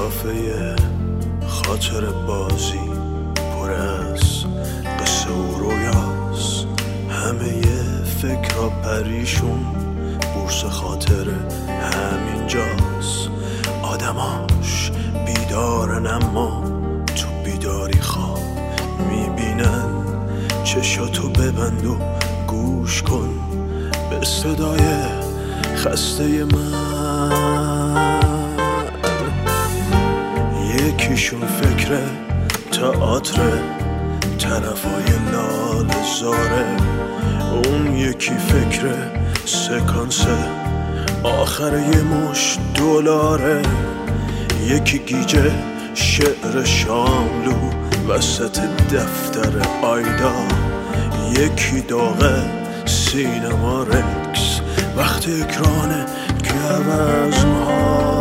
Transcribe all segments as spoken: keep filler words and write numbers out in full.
کافه خاطر بازی پر از قصه و رویاست، همه فکرها پریشون، بورس خاطر همینجاست. آدماش بیدارن اما تو بیداری خواب میبینن. چشاتو ببند و گوش کن به صدای خسته من. یکیشون فکر تئاتر طرفای لال زاره، اون یکی فکر سکانس آخر یه مش دلاره، یکی گیجه شعر شاملو وسط دفتر آیدا، یکی داغه سینما رکس وقت اکران گوزن‌ها.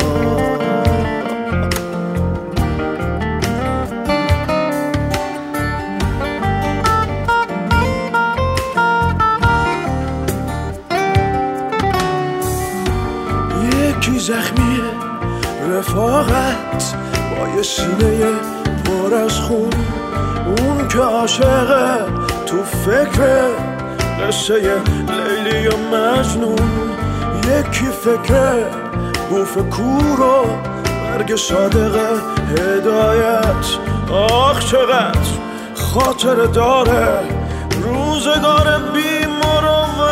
یکی زخمی رفاقت با یه سینه پر از خون، اون که عاشقه تو فکر قصه لیلی و مجنون، یکی فکر بوف کور و برگ صادق هدایت. آخ چقدر خاطر داره روزگار بی مروت،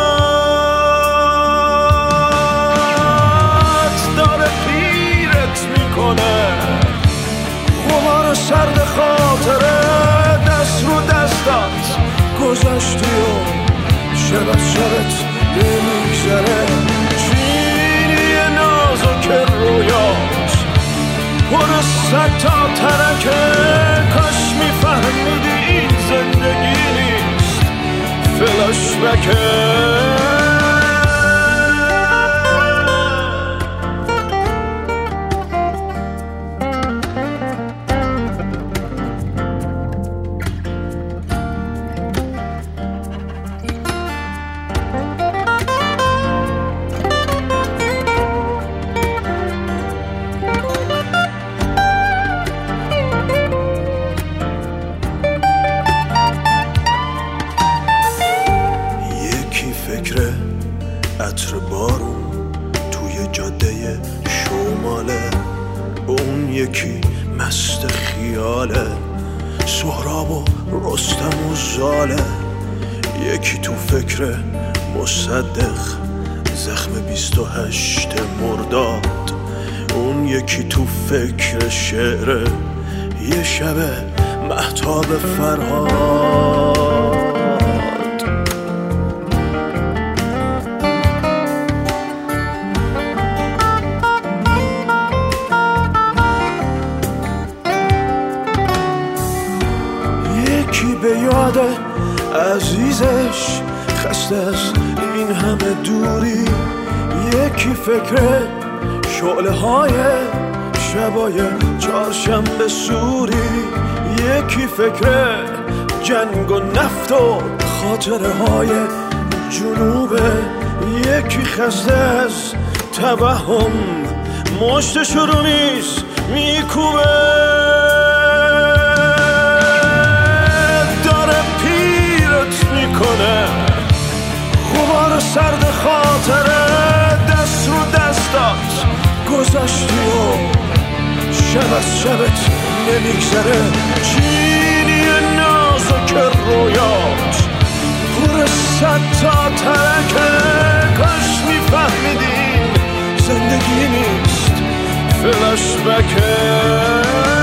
داره پیرت میکنه غبار سرد خاطره، دست رو دستات گذاشتی و شب از شبت نمیگذره. چینی نازک رویات پر صد تا ترکه، کاش میفهمیدی این زندگی نیست فلاش بکه. فکر عطر بارون توی جاده شماله، اون یکی مست خیاله سهراب و رستم و زاله، یکی تو فکر مصدق زخم بیست و هشت مرداد، اون یکی تو فکر شعر یه شب مهتاب فرهاد. یکی به یاد عزیزش خسته از این همه دوری، یکی فکر شعله های شبای چهارشنبه سوری، یکی فکر جنگ و نفت و خاطره های جنوبه، یکی خسته از توهم مشتش رو نیست میکوبه، غبار سرد خاطره، دست رو دستات گذاشتی و شب از شبت نمیگذره. چینی نازک رویات پر صد تا ترکه، کاش میفهمیدین زندگی نیست فلاش بکه.